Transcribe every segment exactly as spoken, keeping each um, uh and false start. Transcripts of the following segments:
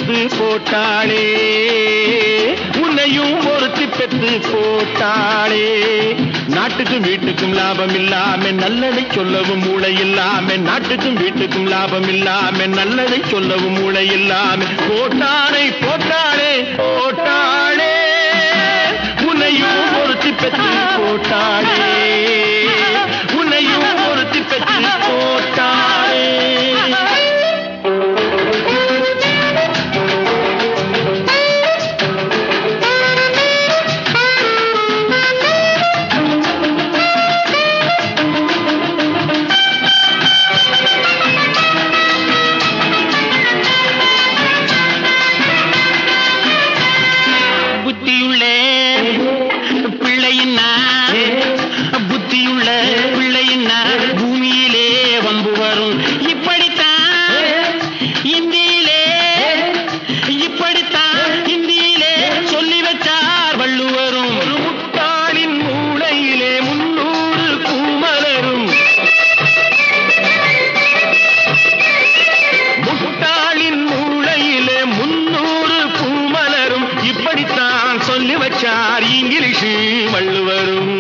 பெத்து போட்டாளே உன்னையும் ஒருத்தி பெத்து போட்டாளே நாட்டுக்கும் வீட்டுக்கும் லாபம் இல்லாம நல்லதை சொல்லவும் மூளை இல்லாம நாட்டுக்கும் வீட்டுக்கும் லாபம் இல்லாம நல்லதை சொல்லவும் மூளை இல்லாம போட்டாளே போட்டாளே போட்டாளே உன்னையும் ஒருத்தி பெத்து போட்டாளே உன்னையும் ஒருத்தி பெத்து போட்டாளே இங்கிலீஷு வள்ளுவரும்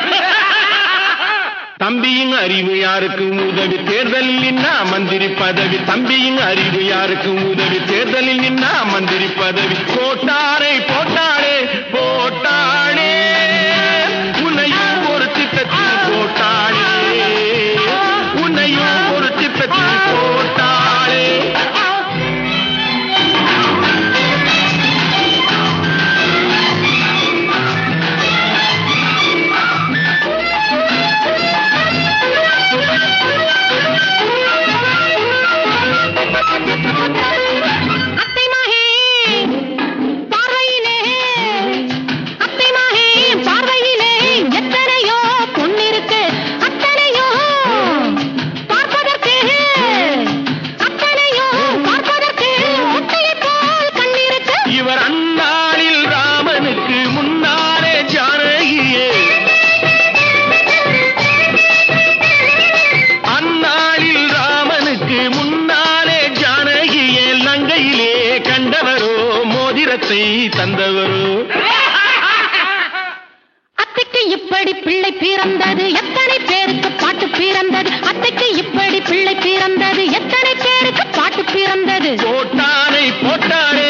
தம்பியின் அறிவு யாருக்கும் உதவி தேர்தலில் நின்னா மந்திரி பதவி தம்பியின் அறிவு யாருக்கும் உதவி தேர்தலில் நின்னா மந்திரி பதவி போட்டாரே போட்டாளே போட்டாளே உன்னையும் ஒரு திட்டத்தில் போட்டாளே உன்னையும் ஒரு திட்டத்தில் போட்டாளே தந்தவரோ அத்தைக்கு இப்படி பிள்ளை பிறந்தது எத்தனை பேருக்கு பாட்டு பிறந்தது அத்தைக்கு இப்படி பிள்ளை பிறந்தது எத்தனை பேருக்கு பாட்டு பிறந்தது போட்டானே போட்டானே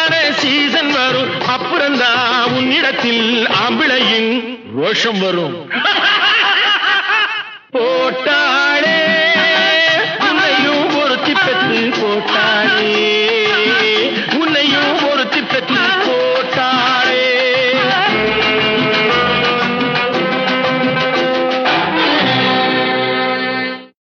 ஆம்பிளையின் ரோஷம் வரும்.